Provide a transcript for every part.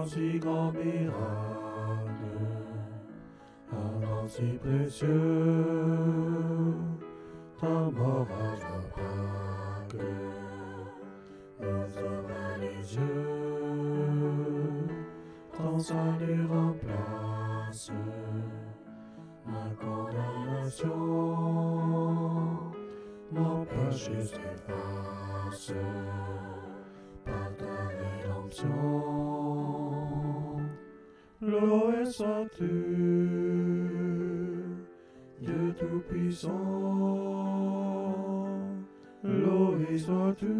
un si grand miracle, un don si précieux, ta mort à la Pâques nous ouvre les yeux, ton salut remplace ma condamnation, mon péché s'efface par ta rédemption. Loué sois-tu, Dieu Tout-Puissant, loué sois-tu.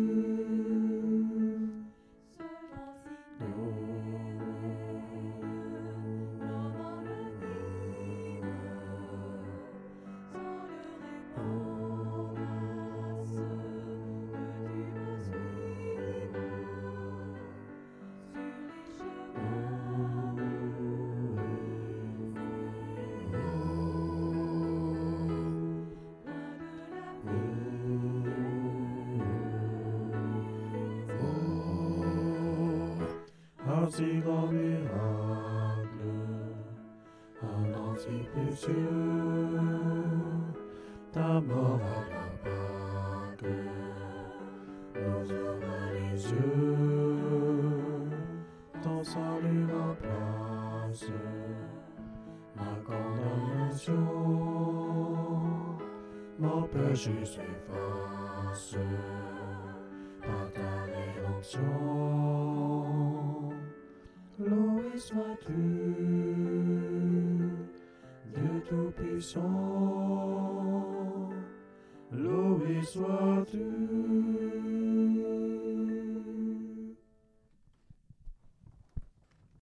Un si grand miracle, un don si précieux, ta mort à la Pâques nous ouvre les yeux, ton salut remplace ma condamnation, mon péché s'efface par ta rédemption. Loué sois-tu, Dieu Tout-Puissant, loué sois-tu.